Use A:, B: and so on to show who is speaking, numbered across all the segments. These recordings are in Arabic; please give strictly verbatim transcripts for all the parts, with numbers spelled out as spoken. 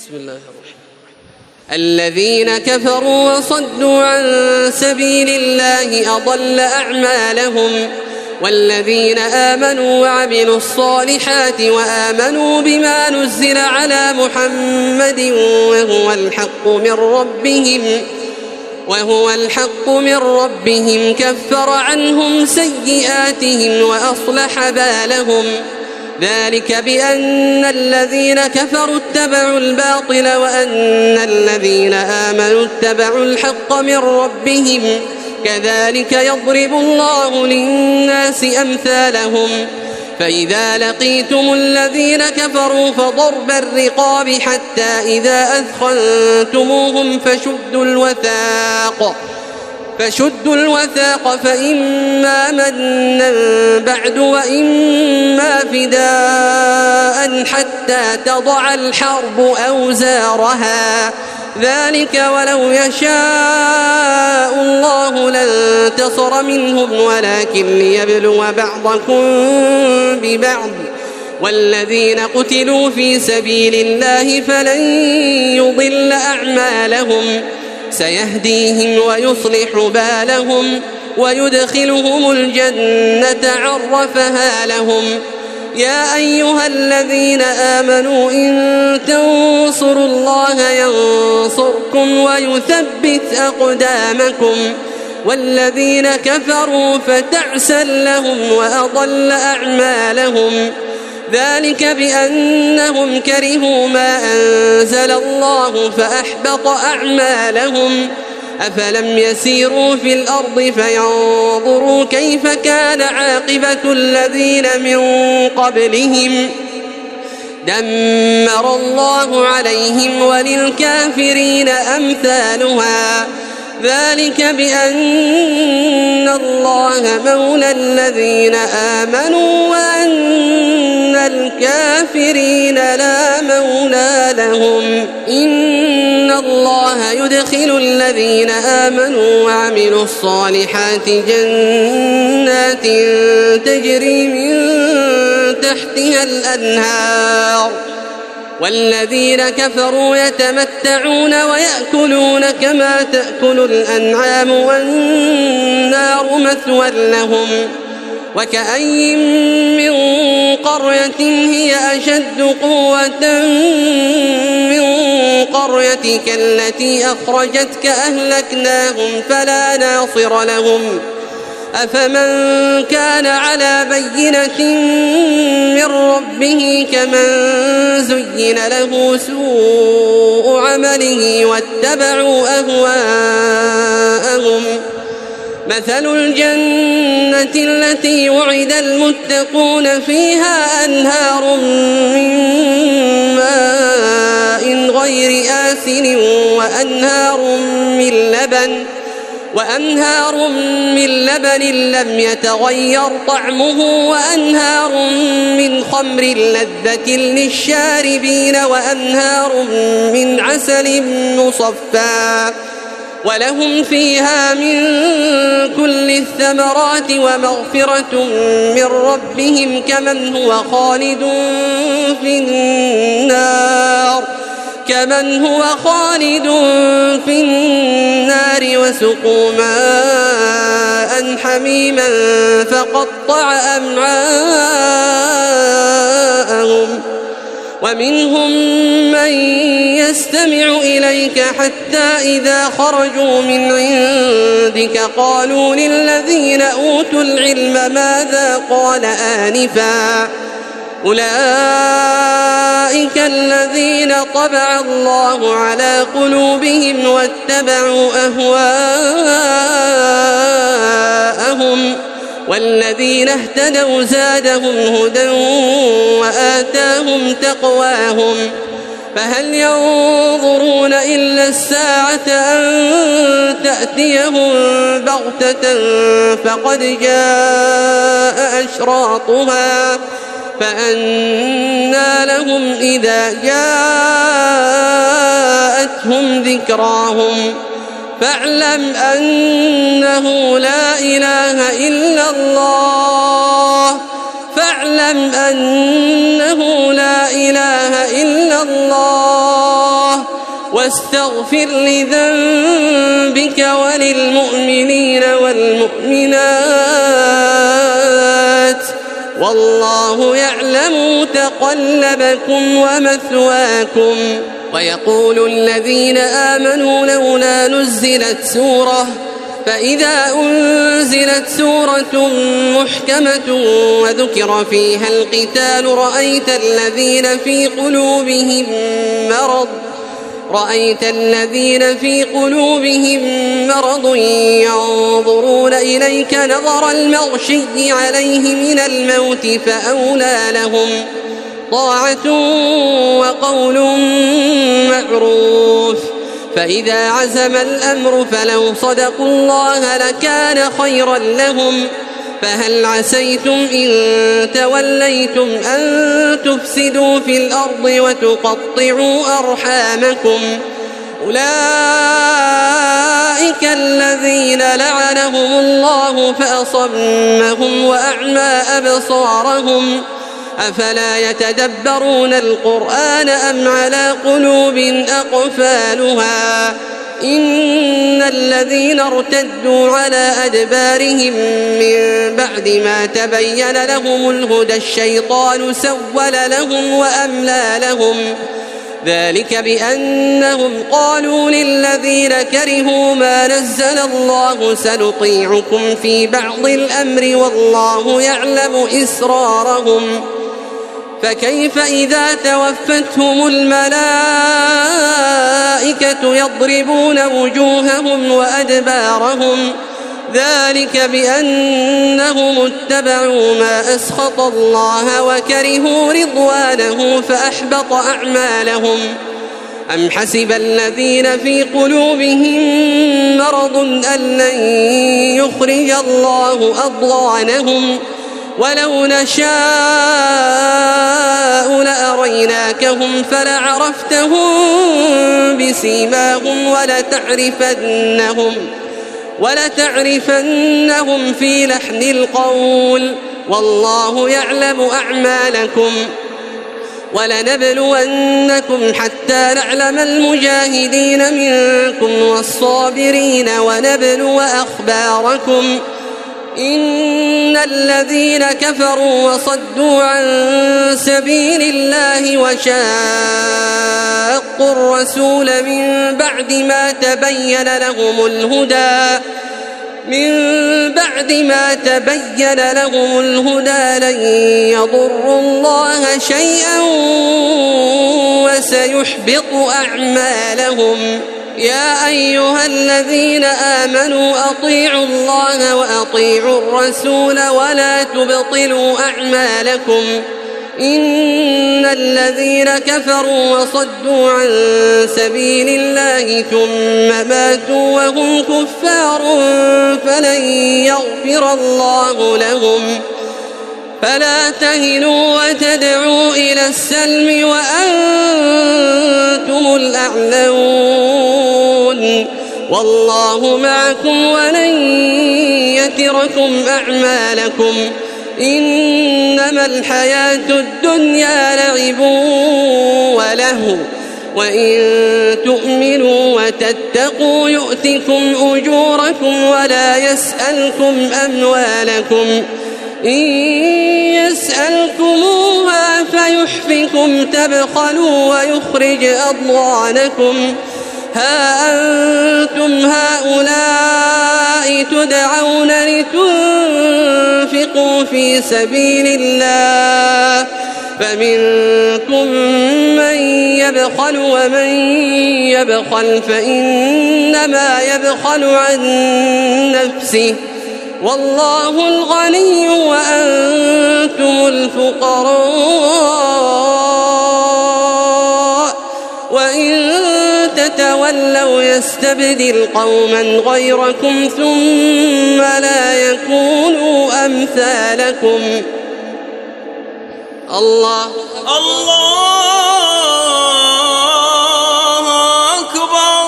A: بسم الله الرحمن الرحيم. الذين كفروا وصدوا عن سبيل الله أضل أعمالهم، والذين آمنوا وعملوا الصالحات وآمنوا بما نزل على محمد وهو الحق من ربهم وهو الحق من ربهم كفر عنهم سيئاتهم وأصلح بالهم. ذلك بأن الذين كفروا اتبعوا الباطل وأن الذين آمنوا اتبعوا الحق من ربهم، كذلك يضرب الله للناس أمثالهم. فإذا لقيتم الذين كفروا فضرب الرقاب حتى إذا أثخنتموهم فشدوا الوثاق فشدوا الوثاق فإما منا بعد وإما فداء حتى تضع الحرب أوزارها، ذلك ولو يشاء الله لانتصر منهم ولكن ليبلو بعضكم ببعض. والذين قتلوا في سبيل الله فلن يضل أعمالهم، سيهديهم ويصلح بالهم ويدخلهم الجنة عرفها لهم. يا أيها الذين آمنوا إن تنصروا الله ينصركم ويثبت أقدامكم، والذين كفروا فتعسا لهم وأضل أعمالهم. ذلك بأنهم كرهوا ما أنزل الله فأحبط أعمالهم. أفلم يسيروا في الأرض فينظروا كيف كان عاقبة الذين من قبلهم، دمر الله عليهم وللكافرين أمثالها. ذلك بأن الله مولى الذين آمنوا وأن الكافرين لا مولى لهم. إن الله يدخل الذين آمنوا وعملوا الصالحات جنات تجري من تحتها الأنهار، والذين كفروا يتمتعون ويأكلون كما تأكل الأنعام والنار مثوى لهم. وكأين من قرية هي أشد قوة من قريتك التي أخرجتك أهلكناهم فلا ناصر لهم. أفمن كان على بينة من ربه كمن زين له سوء عمله واتبعوا أهواءهم. مثل الجنة التي وعد المتقون فيها أنهار من ماء غير آسن وأنهار من لبن وأنهار من لبن لم يتغير طعمه وأنهار من خمر لذة للشاربين وأنهار من عسل مصفى، ولهم فيها من كل الثمرات ومغفرة من ربهم كمن هو خالد في النار كمن هو خالد في النار وسقوا ماء حميما فقطع أمعاءهم. ومنهم من يستمع إليك حتى إذا خرجوا من عندك قالوا للذين أوتوا العلم ماذا قال آنفا، أولئك الذين طبع الله على قلوبهم واتبعوا أهواءهم. والذين اهتدوا زادهم هدى وآتاهم تقواهم. فهل ينظرون إلا الساعة أن تأتيهم بغتة فقد جاء أشراطها فأنى لهم إذا جاءتهم ذكراهم. فاعلم أنه لا إله إلا الله فاعلم أنه لا إله إلا الله واستغفر لذنبك وللمؤمنين والمؤمنات والله يعلم متقلبكم ومثواكم. ويقول الذين آمنوا لولا نزلت سورة فإذا أنزلت سورة محكمة وذكر فيها القتال رأيت الذين في قلوبهم مرض رأيت الذين في قلوبهم مرض ينظرون إليك نظر المغشي عليه من الموت فأولى لهم طاعة وقول معروف. فإذا عزم الأمر فلو صدقوا الله لكان خيرا لهم. فهل عسيتم إن توليتم أن تفسدوا في الأرض وتقطعوا أرحامكم أولئك الذين لعنهم الله فأصمهم وأعمى أبصارهم أفلا يتدبرون القرآن أم على قلوب أقفالها إن الذين ارتدوا على أدبارهم من بعد ما تبين لهم الهدى الشيطان سول لهم وأملى لهم ذلك بأنهم قالوا للذين كرهوا ما نزل الله سنطيعكم في بعض الأمر والله يعلم إسرارهم. فكيف إذا توفتهم الملائكة يضربون وجوههم وأدبارهم ذلك بأنهم اتبعوا ما أسخط الله وكرهوا رضوانه فأحبط أعمالهم. أم حسب الذين في قلوبهم مرض أن لن يخرج الله أضغانهم ولو نشاء لأريناكهم فلعرفتهم بسيماهم ولتعرفنهم ولتعرفنهم في لحن القول والله يعلم أعمالكم. ولنبلونكم حتى نعلم المجاهدين منكم والصابرين ونبلو أخباركم إن الذين كفروا وصدوا عن سبيل الله وشاقوا الرسول من بعد ما تبين لهم الهدى من بعد ما تبين لهم الهدى لن يضروا الله شيئا وسيحبط أعمالهم. يا أيها الذين آمنوا أطيعوا الله وأطيعوا الرسول ولا تبطلوا أعمالكم إن الذين كفروا وصدوا عن سبيل الله ثم ماتوا وهم كفار فلن يغفر الله لهم. فلا تهنوا وتدعوا إلى السلم وأنتم الأعلون والله معكم ولن يتركم أعمالكم إنما الحياة الدنيا لعب ولهو وإن تؤمنوا وتتقوا يؤتكم أجوركم ولا يسألكم أموالكم إن يسألكموها فيحفكم تبخلوا ويخرج أضغانكم ها أنتم هؤلاء تدعون لتنفقوا في سبيل الله فمنكم من يبخل ومن يبخل فإنما يبخل عن نفسه والله الغني وأنتم الفقراء وإن تتولوا يستبدل قوما غيركم ثم لا يكونوا أمثالكم. الله
B: الله أكبر.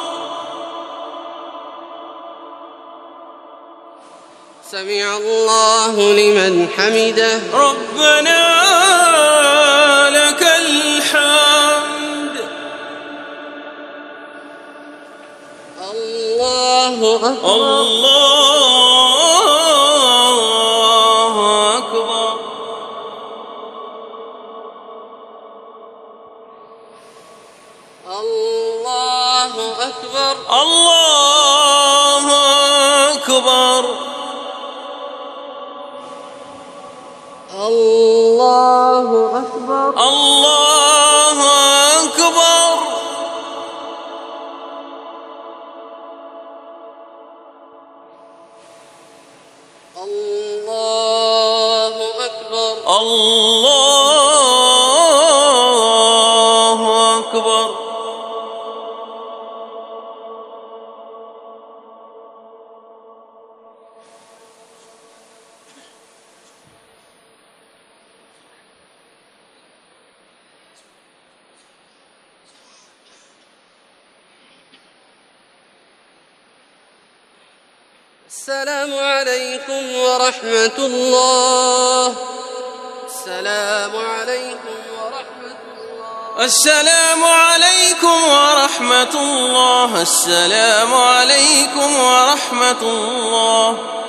A: سمع الله لمن حمده.
B: ربنا لك الحمد.
A: الله أكبر.
B: الله أكبر.
A: الله أكبر.
B: الله أكبر.
A: الله أكبر.
B: الله أكبر.
A: الله أكبر.
B: الله أكبر.
A: السلام عليكم ورحمة الله. السلام عليكم ورحمة الله.
B: السلام عليكم ورحمة الله. السلام عليكم ورحمة الله.